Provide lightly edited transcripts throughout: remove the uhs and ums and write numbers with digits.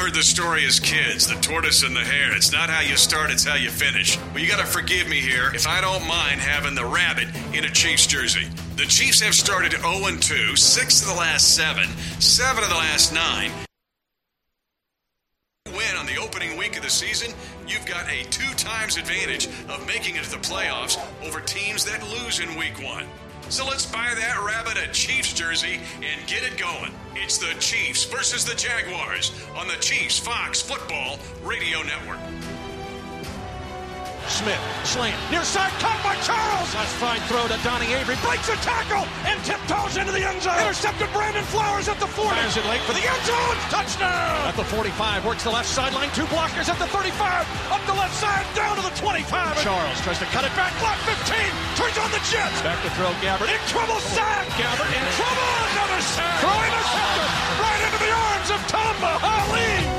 heard the story as kids, the tortoise and the hare. It's not how you start, it's how you finish. Well, you got to forgive me here if I don't mind having the rabbit in a Chiefs jersey. The Chiefs have started 0-2, 6 of the last 7 of the last 9. Win on the opening week of the season, you've got a 2x advantage of making it to the playoffs over teams that lose in week 1. So let's buy that rabbit a Chiefs jersey and get it going. It's the Chiefs versus the Jaguars on the Chiefs Fox Football Radio Network. Smith, slant, near side, caught by Charles. Nice fine throw to Donnie Avery. Breaks a tackle and tiptoes into the end zone. Intercepted Brandon Flowers at the 40. Fires it late for the end zone. Touchdown. At the 45, works the left sideline. 2 blockers at the 35. Up the left side, down to the 25. Charles tries to cut it back. Block 15. Turns on the Jets. Back to throw Gabbert. In trouble, sack. Gabbert in trouble. Another sack. Throw intercepted. Right into the arms of Tamba Ali.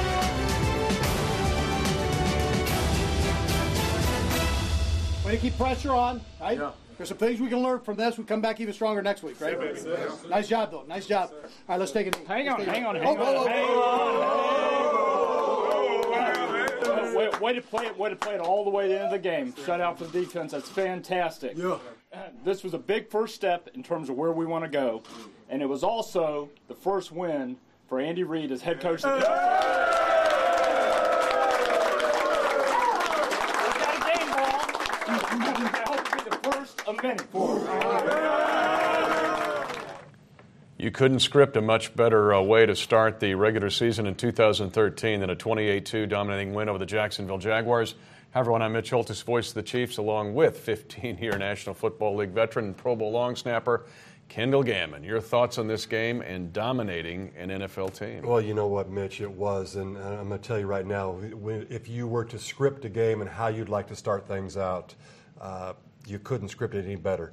Way to keep pressure on, right? Yeah. There's some things we can learn from this. We come back even stronger next week, right? Yeah. Nice job, though. Nice job. All right, let's take it. Hang on. Way to play it all the way to the end of the game. Shut out for the defense. That's fantastic. Yeah. This was a big first step in terms of where we want to go. And it was also the first win for Andy Reid as head coach of the You couldn't script a much better way to start the regular season in 2013 than a 28-2 dominating win over the Jacksonville Jaguars. Hi, everyone. I'm Mitch Holthus, voice of the Chiefs, along with 15-year National Football League veteran and Pro Bowl long snapper Kendall Gammon. Your thoughts on this game and dominating an NFL team? Well, you know what, Mitch, it was, and I'm going to tell you right now, if you were to script a game and how you'd like to start things out, you couldn't script it any better.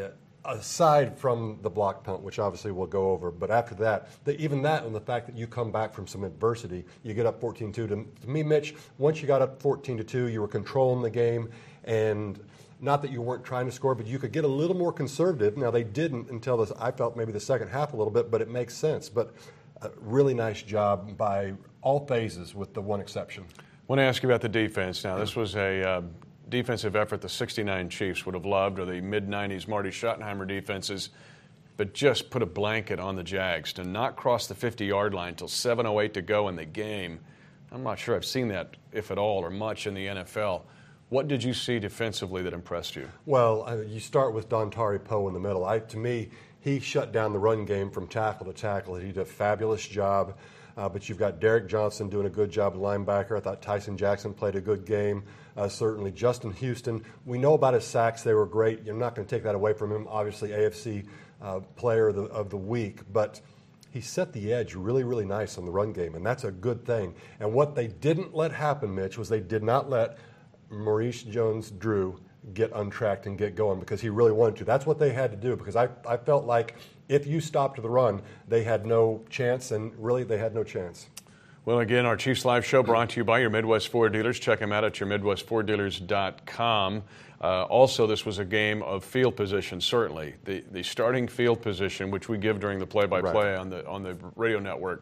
Aside from the block punt, which obviously we'll go over, but after that, even that and the fact that you come back from some adversity, you get up 14-2. To me, Mitch, once you got up 14-2, you were controlling the game, and not that you weren't trying to score, but you could get a little more conservative. Now, they didn't until I felt maybe the second half a little bit, but it makes sense. But a really nice job by all phases with the one exception. I want to ask you about the defense now. This was a defensive effort the 69 Chiefs would have loved, or the mid-90s Marty Schottenheimer defenses, but just put a blanket on the Jags to not cross the 50-yard line until 7:08 to go in the game. I'm not sure I've seen that, if at all, or much in the NFL. What did you see defensively that impressed you? Well, you start with Dontari Poe in the middle. To me, he shut down the run game from tackle to tackle. He did a fabulous job. But you've got Derek Johnson doing a good job at linebacker. I thought Tyson Jackson played a good game. Certainly Justin Houston. We know about his sacks. They were great. You're not going to take that away from him. Obviously, AFC player of the week. But he set the edge really, really nice on the run game, and that's a good thing. And what they didn't let happen, Mitch, was they did not let Maurice Jones-Drew get untracked and get going because he really wanted to. That's what they had to do because I felt like if you stopped the run, they had no chance, and really they had no chance. Well, again, our Chiefs Live show brought to you by your Midwest Ford dealers. Check them out at your MidwestFordDealers.com. Also, this was a game of field position, certainly. The starting field position, which we give during the play-by-play on the radio network,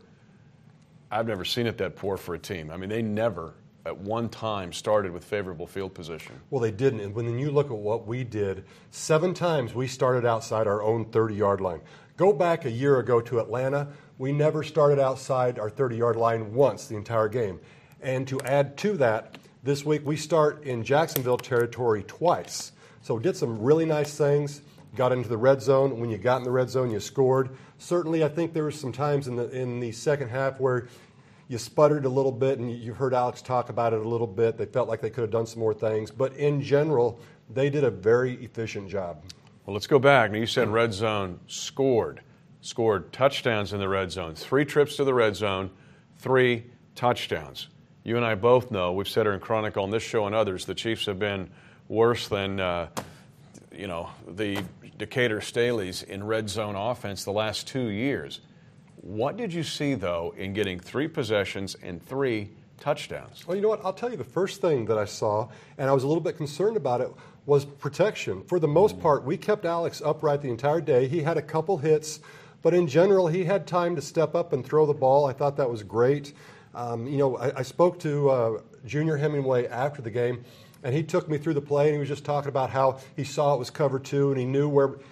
I've never seen it that poor for a team. I mean, they never at one time started with favorable field position. Well, they didn't. And when you look at what we did, 7 times we started outside our own 30-yard line. Go back a year ago to Atlanta, we never started outside our 30-yard line once the entire game. And to add to that, this week we start in Jacksonville territory twice. So we did some really nice things, got into the red zone. When you got in the red zone, you scored. Certainly, I think there were some times in the second half where you sputtered a little bit, and you heard Alex talk about it a little bit. They felt like they could have done some more things. But in general, they did a very efficient job. Well, let's go back. Now, you said red zone scored touchdowns in the red zone. 3 trips to the red zone, 3 touchdowns. You and I both know, we've said it in Chronicle on this show and others, the Chiefs have been worse than, the Decatur Staleys in red zone offense the last 2 years. What did you see, though, in getting 3 possessions and 3 touchdowns? Well, you know what? I'll tell you the first thing that I saw, and I was a little bit concerned about it, was protection. For the most part, we kept Alex upright the entire day. He had a couple hits, but in general, he had time to step up and throw the ball. I thought that was great. I spoke to Junior Hemingway after the game, and he took me through the play, and he was just talking about how he saw it was cover 2, and he knew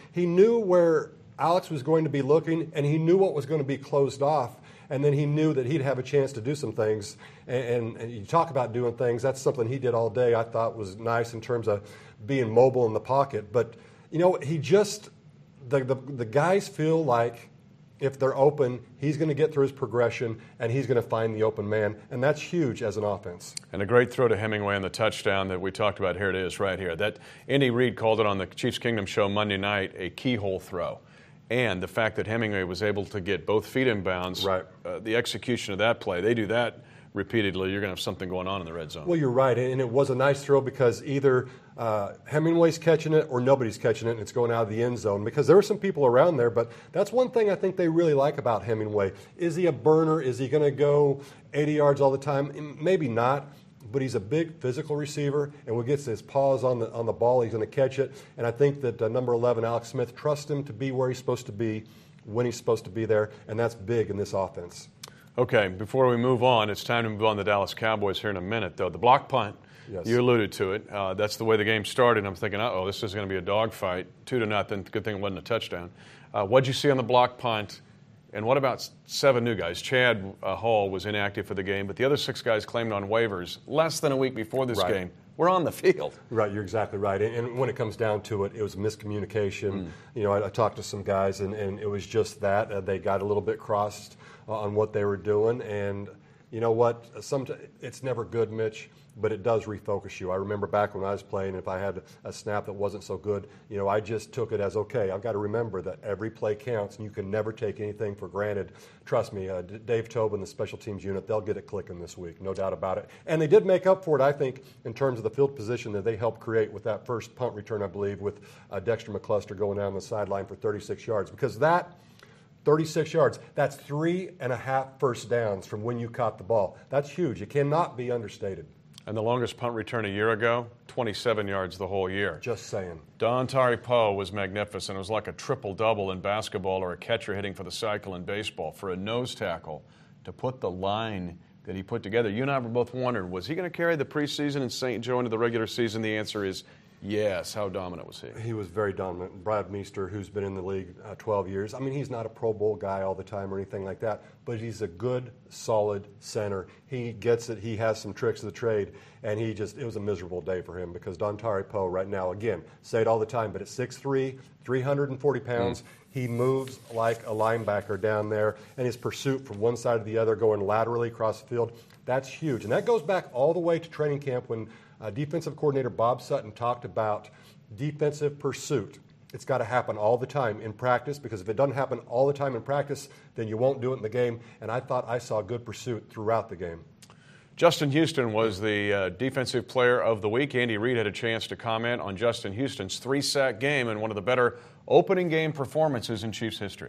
where Alex was going to be looking, and he knew what was going to be closed off, and then he knew that he'd have a chance to do some things. And you talk about doing things, that's something he did all day. I thought was nice in terms of being mobile in the pocket. But, he just, the guys feel like if they're open, he's going to get through his progression, and he's going to find the open man, and that's huge as an offense. And a great throw to Hemingway on the touchdown that we talked about. Here it is right here. That Andy Reid called it on the Chiefs Kingdom show Monday night a keyhole throw. And the fact that Hemingway was able to get both feet in bounds, right. The execution of that play, they do that repeatedly, you're going to have something going on in the red zone. Well, you're right, and it was a nice throw because either Hemingway's catching it or nobody's catching it, and it's going out of the end zone because there were some people around there, but that's one thing I think they really like about Hemingway. Is he a burner? Is he going to go 80 yards all the time? Maybe not, but he's a big physical receiver, and when he gets his paws on the ball, he's going to catch it, and I think that number 11, Alex Smith, trusts him to be where he's supposed to be when he's supposed to be there, and that's big in this offense. Okay, before we move on, it's time to move on to the Dallas Cowboys here in a minute, though. The block punt, yes. You alluded to it. That's the way the game started. I'm thinking, this is going to be a dogfight, 2-0. Good thing it wasn't a touchdown. What'd you see on the block punt? And what about 7 new guys? Chad Hall was inactive for the game, but the other 6 guys claimed on waivers less than a week before this game. We're on the field. Right, you're exactly right. And when it comes down to it, it was miscommunication. I talked to some guys, and it was just that. They got a little bit crossed on what they were doing. And you know what? It's never good, Mitch, but it does refocus you. I remember back when I was playing, if I had a snap that wasn't so good, I just took it as, okay, I've got to remember that every play counts, and you can never take anything for granted. Trust me, Dave Tobin, the special teams unit, they'll get it clicking this week, no doubt about it. And they did make up for it, I think, in terms of the field position that they helped create with that first punt return, I believe, with Dexter McCluster going down the sideline for 36 yards. Because that 36 yards, that's 3.5 first downs from when you caught the ball. That's huge. It cannot be understated. And the longest punt return a year ago, 27 yards the whole year. Just saying. Dontari Poe was magnificent. It was like a triple-double in basketball or a catcher hitting for the cycle in baseball. For a nose tackle to put the line that he put together, you and I were both wondering, was he going to carry the preseason in St. Joe into the regular season? The answer is yes. How dominant was he? He was very dominant. Brad Meester, who's been in the league 12 years, I mean, he's not a Pro Bowl guy all the time or anything like that, but he's a good, solid center. He gets it. He has some tricks of the trade, and it was a miserable day for him because Dontari Poe right now, again, say it all the time, but at 6'3", 340 pounds, he moves like a linebacker down there, and his pursuit from one side to the other going laterally across the field, that's huge. And that goes back all the way to training camp when defensive coordinator Bob Sutton talked about defensive pursuit. It's got to happen all the time in practice because if it doesn't happen all the time in practice, then you won't do it in the game. And I thought I saw good pursuit throughout the game. Justin Houston was the Defensive Player of the Week. Andy Reid had a chance to comment on Justin Houston's 3-sack game and one of the better opening game performances in Chiefs history.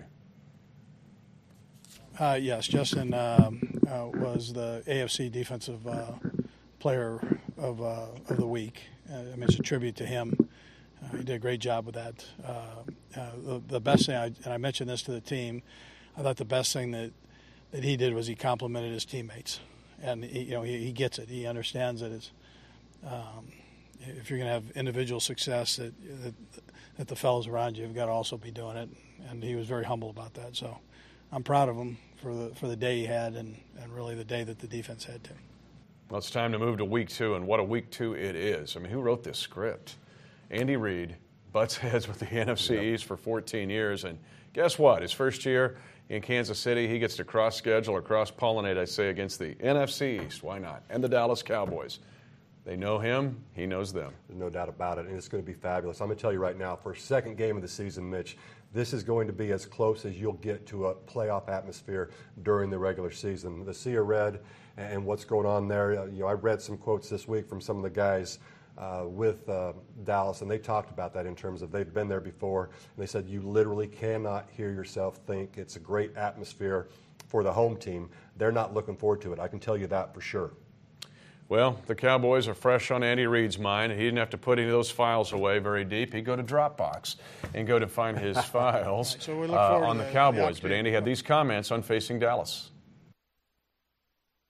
Yes, Justin was the AFC Defensive Player of the Week. It's a tribute to him. He did a great job with that. The best thing, and I mentioned this to the team, I thought the best thing that he did was he complimented his teammates. And he gets it. He understands that if you're going to have individual success, that the fellows around you have got to also be doing it. And he was very humble about that. So I'm proud of him for the day he had and really the day that the defense had too. Well, it's time to move to week 2, and what a week 2 it is. I mean, who wrote this script? Andy Reid butts heads with the NFC East for 14 years, and guess what? His first year in Kansas City, he gets to cross-schedule or cross-pollinate, I say, against the NFC East. Why not? And the Dallas Cowboys. They know him. He knows them. There's no doubt about it, and it's going to be fabulous. I'm going to tell you right now, for a second game of the season, Mitch, this is going to be as close as you'll get to a playoff atmosphere during the regular season. The Sea of Red and what's going on there. I read some quotes this week from some of the guys with Dallas, and they talked about that in terms of they've been there before, and they said you literally cannot hear yourself think. It's a great atmosphere for the home team. They're not looking forward to it. I can tell you that for sure. Well, the Cowboys are fresh on Andy Reid's mind. He didn't have to put any of those files away very deep. He'd go to Dropbox and go to find his files so we look forward on to the Cowboys. But Andy had these comments on facing Dallas.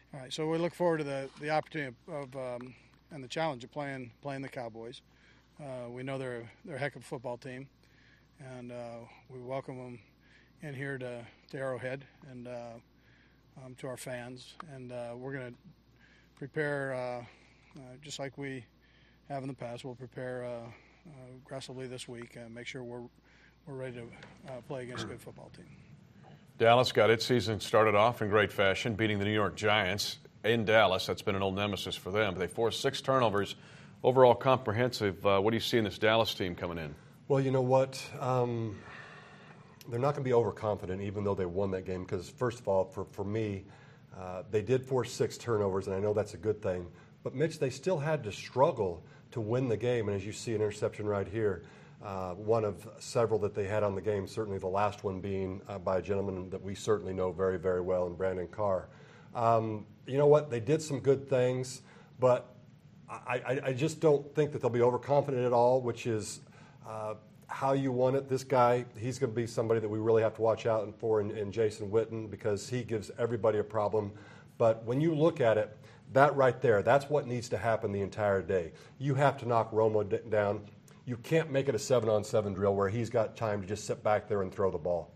All right, so we look forward to the opportunity of and the challenge of playing the Cowboys. We know they're a heck of a football team, and we welcome them in here to Arrowhead and to our fans. And we're going to prepare just like we have in the past. We'll prepare aggressively this week and make sure we're ready to play against a good football team. Dallas got its season started off in great fashion, beating the New York Giants in Dallas. That's been an old nemesis for them. They forced 6 turnovers. Overall comprehensive, what do you see in this Dallas team coming in? Well, you know what? They're not going to be overconfident even though they won that game because, first of all, for me, they did force 6 turnovers, and I know that's a good thing. But, Mitch, they still had to struggle to win the game, and as you see an interception right here, one of several that they had on the game, certainly the last one being by a gentleman that we certainly know very, very well, in Brandon Carr. You know what? They did some good things, but I just don't think that they'll be overconfident at all, which is how you won it. This guy, he's going to be somebody that we really have to watch out for in Jason Witten because he gives everybody a problem. But when you look at it, that right there, that's what needs to happen the entire day. You have to knock Romo down. You can't make it a 7-on-7 drill where he's got time to just sit back there and throw the ball.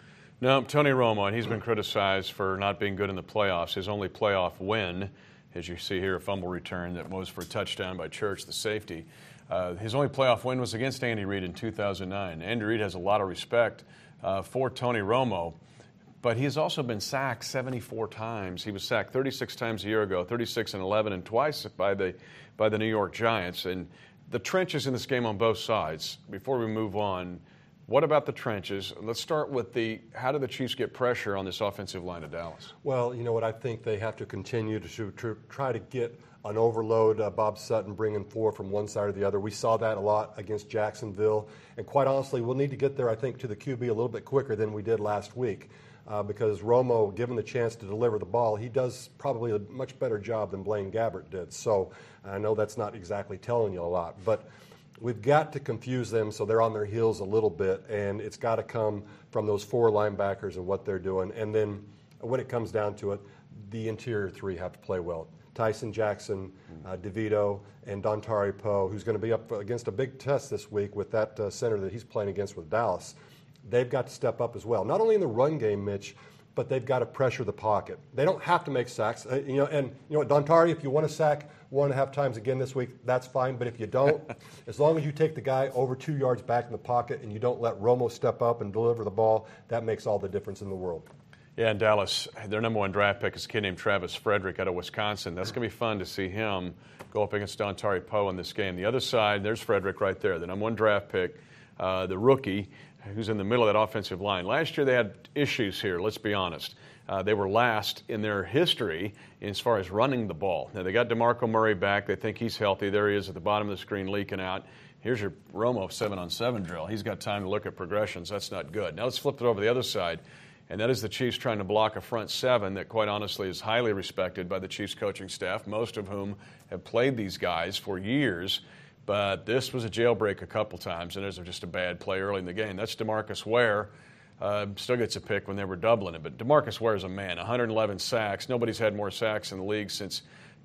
No, Tony Romo, and he's been criticized for not being good in the playoffs. His only playoff win, as you see here, a fumble return that was for a touchdown by Church, the safety. His only playoff win was against Andy Reid in 2009. Andy Reid has a lot of respect for Tony Romo, but he has also been sacked 74 times. He was sacked 36 times a year ago, 36 and 11, and twice by the New York Giants. And the trenches in this game on both sides. Before we move on, what about the trenches? Let's start with how do the Chiefs get pressure on this offensive line of Dallas? Well, you know what? I think they have to continue to try to get an overload. Bob Sutton bringing 4 from one side or the other. We saw that a lot against Jacksonville. And quite honestly, we'll need to get there, I think, to the QB a little bit quicker than we did last week. Because Romo, given the chance to deliver the ball, he does probably a much better job than Blaine Gabbert did. So I know that's not exactly telling you a lot, but we've got to confuse them so they're on their heels a little bit, and it's got to come from those 4 linebackers and what they're doing. And then when it comes down to it, the interior 3 have to play well. Tyson Jackson, DeVito, and Dontari Poe, who's going to be up against a big test this week with that center that he's playing against with Dallas. They've got to step up as well. Not only in the run game, Mitch, but they've got to pressure the pocket. They don't have to make sacks. And you know what, Dontari, if you want to sack 1.5 times again this week, that's fine. But if you don't, as long as you take the guy over 2 yards back in the pocket and you don't let Romo step up and deliver the ball, that makes all the difference in the world. Yeah, in Dallas, their number 1 draft pick is a kid named Travis Frederick out of Wisconsin. That's going to be fun to see him go up against Dontari Poe in this game. The other side, there's Frederick right there, the number 1 draft pick, the rookie, who's in the middle of that offensive line. Last year they had issues here, let's be honest. They were last in their history as far as running the ball. Now, they got DeMarco Murray back. They think he's healthy. There he is at the bottom of the screen leaking out. Here's your Romo 7-on-7 drill. He's got time to look at progressions. That's not good. Now let's flip it over to the other side, and that is the Chiefs trying to block a front 7 that, quite honestly, is highly respected by the Chiefs coaching staff, most of whom have played these guys for years. But this was a jailbreak a couple times, and there's just a bad play early in the game. That's DeMarcus Ware. Still gets a pick when they were doubling it. But DeMarcus Ware is a man, 111 sacks. Nobody's had more sacks in the league since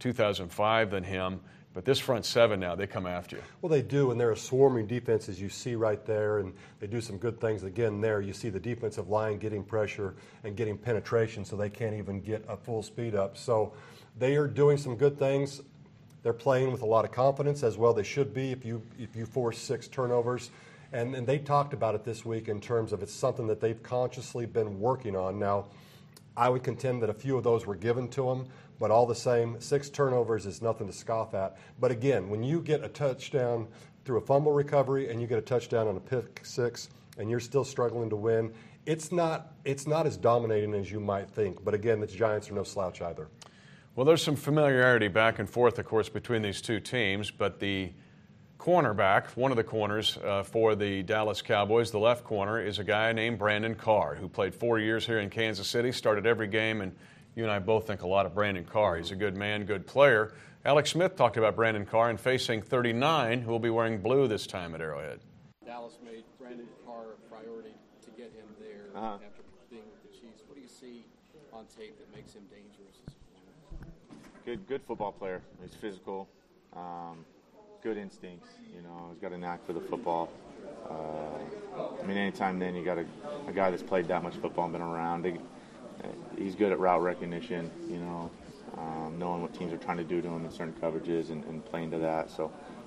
2005 than him. But this front 7 now, they come after you. Well, they do, and they're a swarming defense, as you see right there, and they do some good things. Again, there you see the defensive line getting pressure and getting penetration so they can't even get a full speed up. So they are doing some good things. They're playing with a lot of confidence as well. They should be if you force 6 turnovers. And they talked about it this week in terms of it's something that they've consciously been working on. Now, I would contend that a few of those were given to them, but all the same, 6 turnovers is nothing to scoff at. But again, when you get a touchdown through a fumble recovery and you get a touchdown on a pick 6 and you're still struggling to win, it's not as dominating as you might think. But again, the Giants are no slouch either. Well, there's some familiarity back and forth, of course, between these two teams, but the cornerback, one of the corners for the Dallas Cowboys, the left corner, is a guy named Brandon Carr, who played 4 years here in Kansas City, started every game, and you and I both think a lot of Brandon Carr. He's a good man, good player. Alex Smith talked about Brandon Carr and facing 39, who will be wearing blue this time at Arrowhead. Dallas made Brandon Carr a priority to get him there after being with the Chiefs. What do you see on tape that makes him dangerous as a corner? good football player. He's physical, good instincts. He's got a knack for the football. Anytime then you got a guy that's played that much football and been around. He's good at route recognition. Knowing what teams are trying to do to him in certain coverages and playing to that. So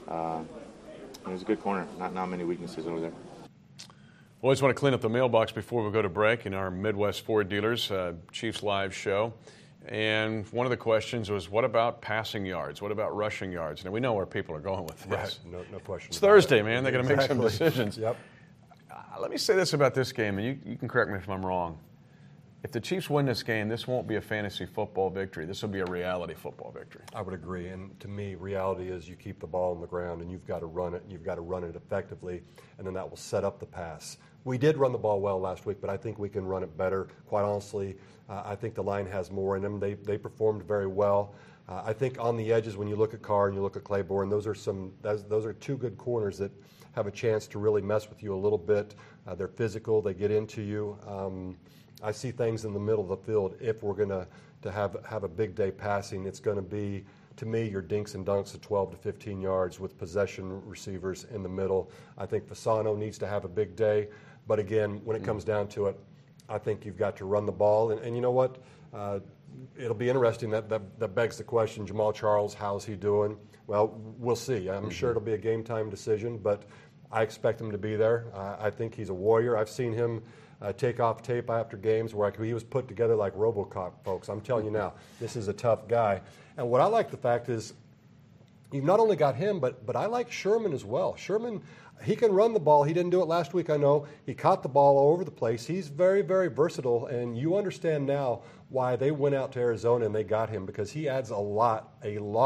he's a good corner. Not many weaknesses over there. Always want to clean up the mailbox before we go to break in our Midwest Ford Dealers Chiefs Live show. And one of the questions was, what about passing yards? What about rushing yards? Now, we know where people are going with this. Right. No question. It's Thursday, man. They're going to make some decisions. Yep. Let me say this about this game, and you can correct me if I'm wrong. If the Chiefs win this game, this won't be a fantasy football victory. This will be a reality football victory. I would agree. And to me, reality is you keep the ball on the ground and you've got to run it, and you've got to run it effectively, and then that will set up the pass. We did run the ball well last week, but I think we can run it better. Quite honestly, I think the line has more in them. They performed very well. I think on the edges, when you look at Carr and you look at Claiborne, those are two good corners that have a chance to really mess with you a little bit. They're physical. They get into you. I see things in the middle of the field. If we're going to have a big day passing, it's going to be, to me, your dinks and dunks of 12 to 15 yards with possession receivers in the middle. I think Fasano needs to have a big day. But again, when it comes down to it, I think you've got to run the ball. And you know what? It'll be interesting. That begs the question, Jamal Charles, how's he doing? Well, we'll see. I'm sure it'll be a game-time decision, but I expect him to be there. I think he's a warrior. I've seen him take off tape after games where he was put together like RoboCop, folks. I'm telling you now, this is a tough guy. And what I like the fact is you've not only got him, but I like Sherman as well. Sherman, he can run the ball. He didn't do it last week, I know. He caught the ball all over the place. He's very, very versatile, and you understand now why they went out to Arizona and they got him, because he adds a lot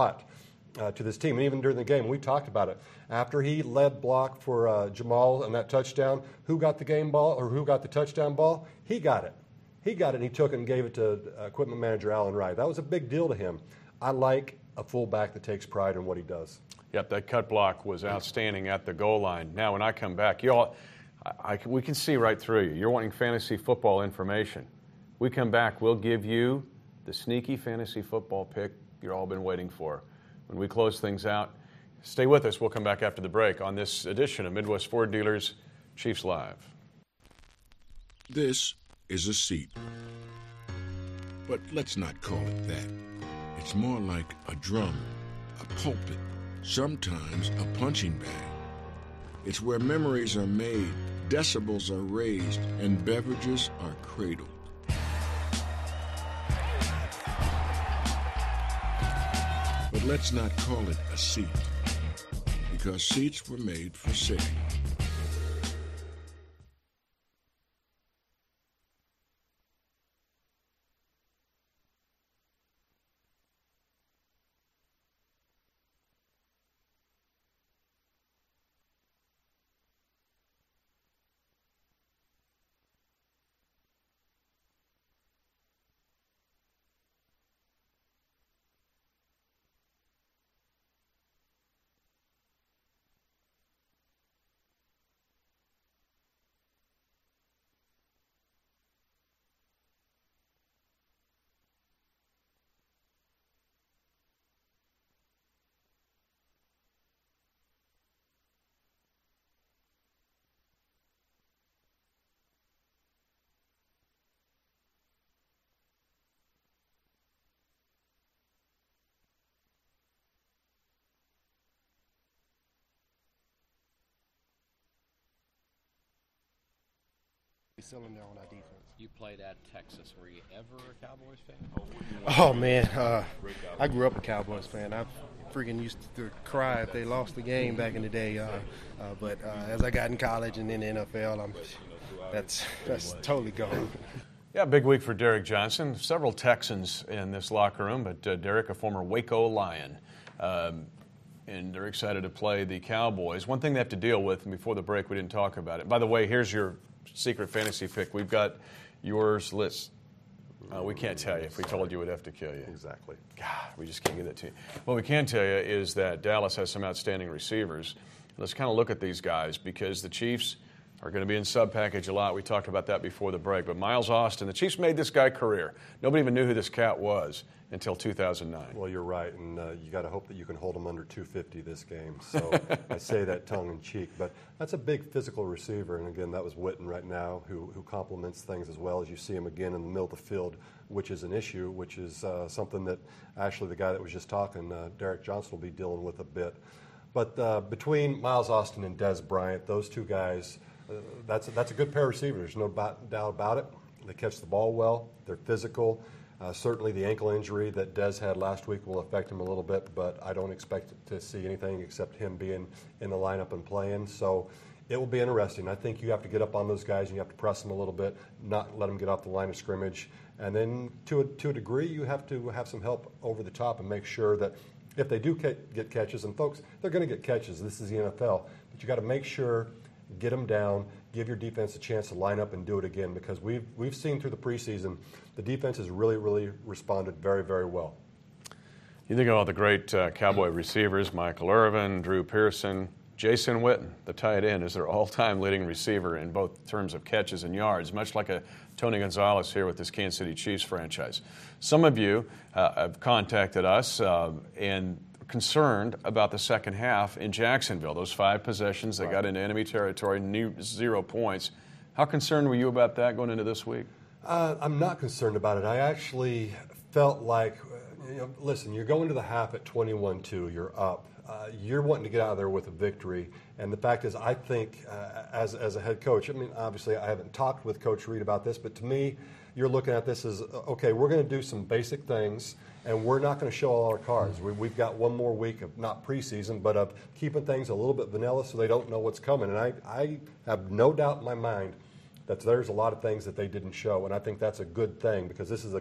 to this team. And even during the game, we talked about it. After he led block for Jamal and that touchdown, who got the game ball or who got the touchdown ball? He got it. And he took it and gave it to equipment manager Alan Wright. That was a big deal to him. I like a fullback that takes pride in what he does. Yep, that cut block was outstanding at the goal line. Now, when I come back, we can see right through you. You're wanting fantasy football information. We come back, we'll give you the sneaky fantasy football pick you've all been waiting for. When we close things out, stay with us. We'll come back after the break on this edition of Midwest Ford Dealers Chiefs Live. This is a seat. But let's not call it that. It's more like a drum, a pulpit, sometimes a punching bag. It's where memories are made, decibels are raised, and beverages are cradled. But let's not call it a seat, because seats were made for sitting. Cylinder on our defense. You played at Texas. Were you ever a Cowboys fan? Oh man, I grew up a Cowboys fan. I freaking used to cry if they lost the game back in the day. But as I got in college and then the NFL, that's totally gone. Yeah, big week for Derek Johnson. Several Texans in this locker room, but Derek, a former Waco Lion. And they're excited to play the Cowboys. One thing they have to deal with, and before the break we didn't talk about it. By the way, here's your secret fantasy pick. We've got yours list. We can't tell you. If we told you, we'd have to kill you. Exactly. God, we just can't get that to you. What we can tell you is that Dallas has some outstanding receivers. Let's kind of look at these guys, because the Chiefs are going to be in sub package a lot. We talked about that before the break. But Miles Austin, the Chiefs made this guy career. Nobody even knew who this cat was until 2009. Well, you're right, and you got to hope that you can hold him under 250 this game. So I say that tongue in cheek, but that's a big physical receiver. And again, that was Witten right now, who complements things as well as you see him again in the middle of the field, which is an issue, which is something that actually the guy that was just talking, Derek Johnson, will be dealing with a bit. But between Miles Austin and Dez Bryant, those two guys. That's a good pair of receivers. There's no doubt about it. They catch the ball well. They're physical. Certainly the ankle injury that Dez had last week will affect him a little bit, but I don't expect to see anything except him being in the lineup and playing. So it will be interesting. I think you have to get up on those guys and you have to press them a little bit, not let them get off the line of scrimmage. And then to a degree, you have to have some help over the top and make sure that if they do get catches, and folks, they're going to get catches. This is the NFL. But you got to make sure, get them down, give your defense a chance to line up and do it again, because we've seen through the preseason the defense has really, really responded very, very well. You think about the great Cowboy receivers, Michael Irvin, Drew Pearson, Jason Witten, the tight end, is their all-time leading receiver in both terms of catches and yards, much like a Tony Gonzalez here with this Kansas City Chiefs franchise. Some of you have contacted us and concerned about the second half in Jacksonville. Those 5 possessions that got into enemy territory, 0 points. How concerned were you about that going into this week? I'm not concerned about it. I actually felt like, listen, you're going to the half at 21-2, you're up. You're wanting to get out of there with a victory. And the fact is, I think as a head coach, I mean, obviously I haven't talked with Coach Reed about this, but to me, you're looking at this as, okay, we're going to do some basic things, and we're not going to show all our cards. We've got one more week of not preseason, but of keeping things a little bit vanilla so they don't know what's coming. And I have no doubt in my mind that there's a lot of things that they didn't show, and I think that's a good thing, because this is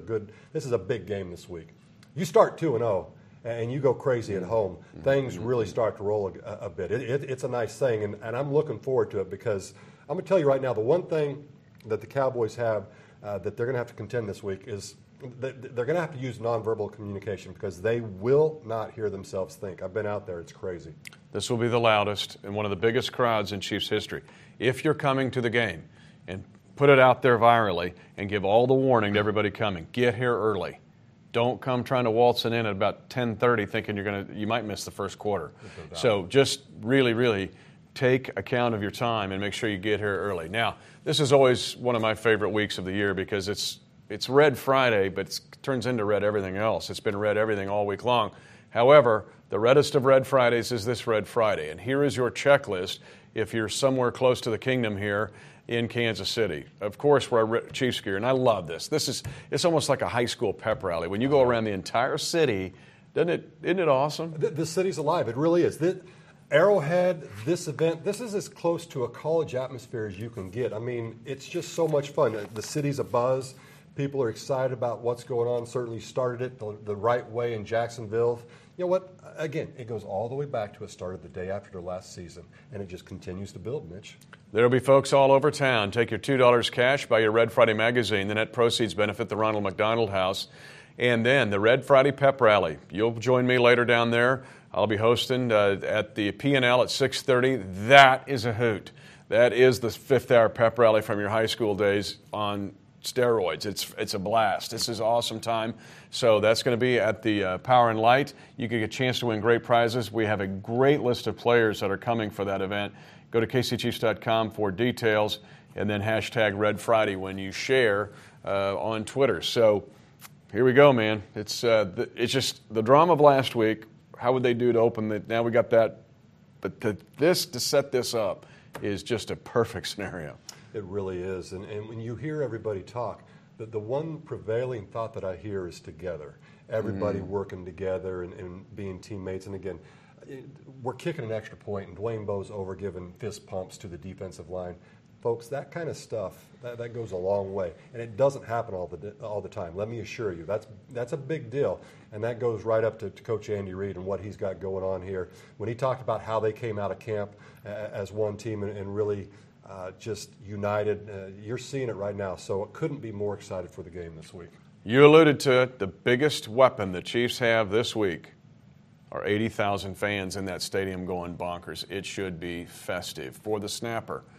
a big game this week. You start 2-0. And you go crazy at home, things really start to roll a bit. It's a nice thing, and I'm looking forward to it, because I'm going to tell you right now, the one thing that the Cowboys have that they're going to have to contend this week is that they're going to have to use nonverbal communication, because they will not hear themselves think. I've been out there. It's crazy. This will be the loudest and one of the biggest crowds in Chiefs history. If you're coming to the game, and put it out there virally and give all the warning to everybody coming, get here early. Don't come trying to waltz it in at about 10:30 thinking you might miss the first quarter. So just really, really take account of your time and make sure you get here early. Now, this is always one of my favorite weeks of the year, because it's Red Friday, but it turns into red everything else. It's been red everything all week long. However, the reddest of Red Fridays is this Red Friday. And here is your checklist if you're somewhere close to the kingdom here in Kansas City. Of course, we're Chiefs gear, and I love this. It's almost like a high school pep rally. When you go around the entire city, isn't it awesome? The city's alive. It really is. Arrowhead, this event, this is as close to a college atmosphere as you can get. I mean, it's just so much fun. The city's abuzz. People are excited about what's going on. Certainly started it the right way in Jacksonville. You know what? Again, it goes all the way back to it started the day after their last season, and it just continues to build, Mitch. There'll be folks all over town. Take your $2 cash, buy your Red Friday magazine. The net proceeds benefit the Ronald McDonald House. And then the Red Friday Pep Rally. You'll join me later down there. I'll be hosting at the P&L at 6:30. That is a hoot. That is the fifth-hour pep rally from your high school days on steroids. It's a blast. This is an awesome time. So that's going to be at the Power and Light. You can get a chance to win great prizes. We have a great list of players that are coming for that event. Go to kcchiefs.com for details, and then hashtag Red Friday when you share on Twitter. So here we go, man. It's just the drama of last week. How would they do to open it? Now we got that. But to set this up is just a perfect scenario. It really is. And when you hear everybody talk, the one prevailing thought that I hear is together. Everybody working together and being teammates. And again, we're kicking an extra point, and Dwayne Bowe's over giving fist pumps to the defensive line. Folks, that kind of stuff, that goes a long way. And it doesn't happen all the time. Let me assure you, that's a big deal. And that goes right up to Coach Andy Reid and what he's got going on here. When he talked about how they came out of camp as one team and really just united, you're seeing it right now. So it couldn't be more excited for the game this week. You alluded to it. The biggest weapon the Chiefs have this week are 80,000 fans in that stadium going bonkers. It should be festive. For the snapper,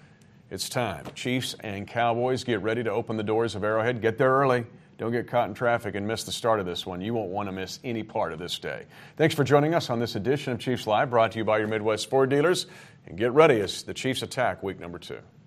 It's time. Chiefs and Cowboys get ready to open the doors of Arrowhead. Get there early. Don't get caught in traffic and miss the start of this one. You won't want to miss any part of this day. Thanks for joining us on this edition of Chiefs Live, brought to you by your Midwest Ford dealers. And get ready as the Chiefs attack week number 2.